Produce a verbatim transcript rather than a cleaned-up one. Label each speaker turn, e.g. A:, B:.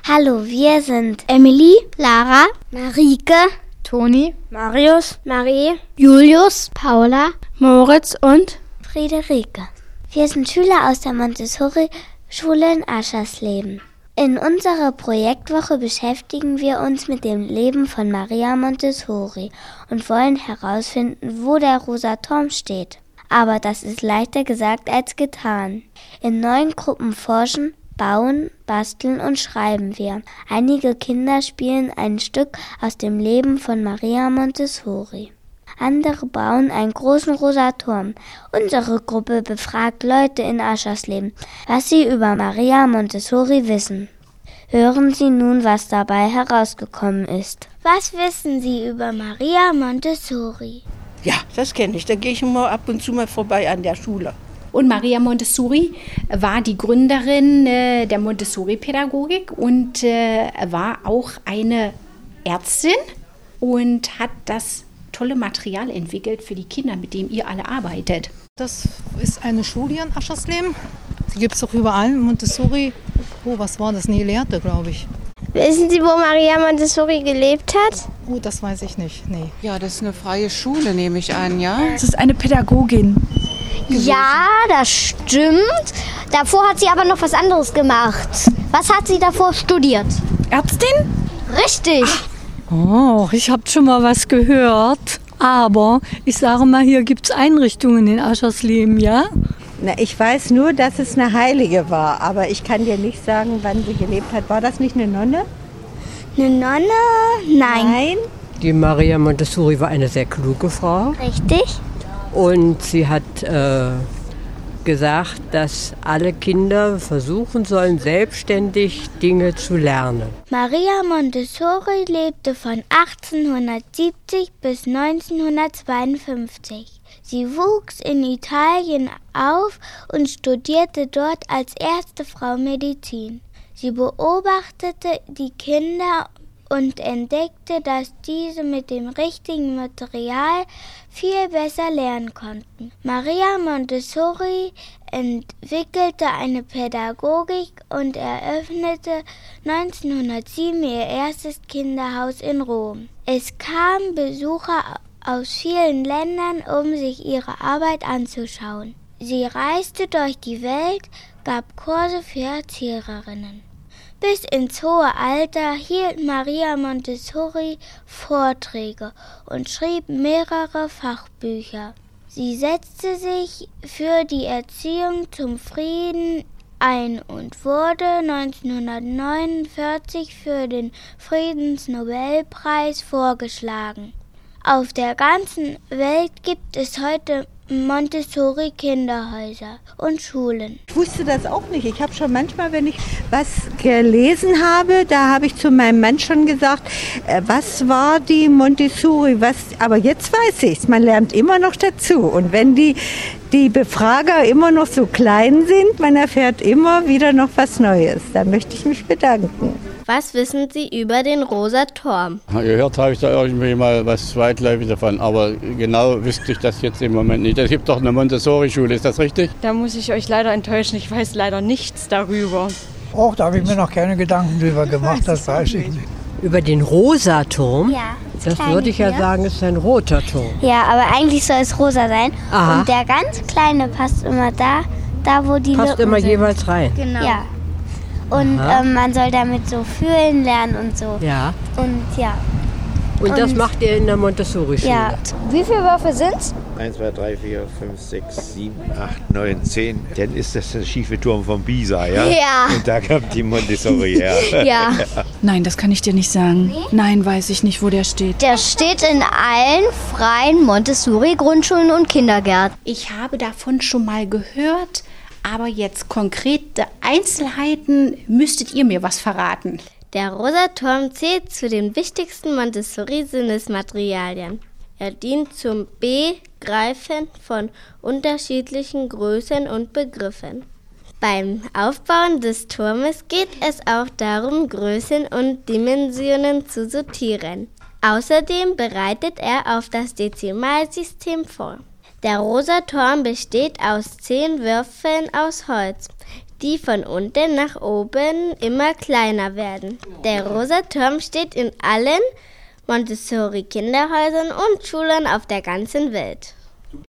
A: Hallo, wir sind Emily, Lara, Marike,
B: Toni,
A: Marius, Marie, Julius, Paula, Moritz und Friederike. Wir sind Schüler aus der Montessori-Schule in Aschersleben. In unserer Projektwoche beschäftigen wir uns mit dem Leben von Maria Montessori und wollen herausfinden, wo der rosa Turm steht. Aber das ist leichter gesagt als getan. In neun Gruppen forschen, bauen, basteln und schreiben wir. Einige Kinder spielen ein Stück aus dem Leben von Maria Montessori. Andere bauen einen großen rosa Turm. Unsere Gruppe befragt Leute in Aschersleben, was sie über Maria Montessori wissen. Hören Sie nun, was dabei herausgekommen ist. Was wissen Sie über Maria Montessori?
C: Ja, das kenne ich. Da gehe ich immer ab und zu mal vorbei an der Schule.
B: Und Maria Montessori war die Gründerin äh, der Montessori-Pädagogik und äh, war auch eine Ärztin und hat das tolle Material entwickelt für die Kinder, mit dem ihr alle arbeitet.
D: Das ist eine Schule hier in Aschersleben. Die gibt es auch überall. Montessori, oh, was war das? Nee, Lehrte, glaube ich.
A: Wissen Sie, wo Maria Montessori gelebt hat?
D: Oh, das weiß ich nicht, nee.
E: Ja, das ist eine freie Schule, nehme ich an, ja?
F: Das ist eine Pädagogin.
A: Gewesen. Ja, das stimmt. Davor hat sie aber noch was anderes gemacht. Was hat sie davor studiert?
F: Ärztin?
A: Richtig.
G: Oh, ich habe schon mal was gehört. Aber ich sage mal, hier gibt es Einrichtungen in Aschersleben, ja?
H: Na, ich weiß nur, dass es eine Heilige war. Aber ich kann dir nicht sagen, wann sie gelebt hat. War das nicht eine Nonne?
A: Eine Nonne? Nein.
H: Nein.
I: Die Maria Montessori war eine sehr kluge Frau.
A: Richtig.
I: Und sie hat äh, gesagt, dass alle Kinder versuchen sollen, selbstständig Dinge zu lernen.
A: Maria Montessori lebte von achtzehnhundertsiebzig bis neunzehnhundertzweiundfünfzig. Sie wuchs in Italien auf und studierte dort als erste Frau Medizin. Sie beobachtete die Kinder und entdeckte, dass diese mit dem richtigen Material viel besser lernen konnten. Maria Montessori entwickelte eine Pädagogik und eröffnete neunzehnhundertsieben ihr erstes Kinderhaus in Rom. Es kamen Besucher aus vielen Ländern, um sich ihre Arbeit anzuschauen. Sie reiste durch die Welt, gab Kurse für Erzieherinnen. Bis ins hohe Alter hielt Maria Montessori Vorträge und schrieb mehrere Fachbücher. Sie setzte sich für die Erziehung zum Frieden ein und wurde neunzehnhundertneunundvierzig für den Friedensnobelpreis vorgeschlagen. Auf der ganzen Welt gibt es heute Montessori-Kinderhäuser und Schulen.
H: Ich wusste das auch nicht. Ich habe schon manchmal, wenn ich was gelesen habe, da habe ich zu meinem Mann schon gesagt, äh, was war die Montessori? Was? Aber jetzt weiß ich es. Man lernt immer noch dazu. Und wenn die, die Befrager immer noch so klein sind, man erfährt immer wieder noch was Neues. Da möchte ich mich bedanken.
A: Was wissen Sie über den rosa Turm?
J: Gehört habe ich da irgendwie mal was zweitläufig davon, aber genau wüsste ich das jetzt im Moment nicht. Es gibt doch eine Montessori-Schule, ist das richtig?
K: Da muss ich euch leider enttäuschen, ich weiß leider nichts darüber.
L: Auch da habe ich mir noch keine Gedanken drüber gemacht, das weiß ich nicht.
I: Über den rosa Turm?
A: Ja.
I: Das, das würde ich ja hier sagen, ist ein roter Turm.
A: Ja, aber eigentlich soll es rosa sein.
I: Aha.
A: Und der ganz kleine passt immer da, da wo die
I: Passt
A: Lippen
I: immer
A: sind.
I: jeweils rein.
A: Genau. Ja. Und ähm, man soll damit so fühlen lernen und so.
I: Ja.
A: Und ja.
I: Und, und das macht ihr in der Montessori-Schule?
A: Ja. Wie viele Würfel sind's?
M: eins, zwei, drei, vier, fünf, sechs, sieben, acht, neun, zehn. Dann ist das der schiefe Turm von Pisa, ja?
A: Ja.
M: Und da kommt die Montessori her.
A: Ja.
F: Nein, das kann ich dir nicht sagen. Nee? Nein, weiß ich nicht, wo der steht.
A: Der steht in allen freien Montessori-Grundschulen und Kindergärten.
B: Ich habe davon schon mal gehört, aber jetzt konkrete Einzelheiten müsstet ihr mir was verraten.
A: Der rosa Turm zählt zu den wichtigsten Montessori-Sinnesmaterialien. Er dient zum Begreifen von unterschiedlichen Größen und Begriffen. Beim Aufbauen des Turmes geht es auch darum, Größen und Dimensionen zu sortieren. Außerdem bereitet er auf das Dezimalsystem vor. Der rosa Turm besteht aus zehn Würfeln aus Holz, die von unten nach oben immer kleiner werden. Der rosa Turm steht in allen Montessori-Kinderhäusern und Schulen auf der ganzen Welt.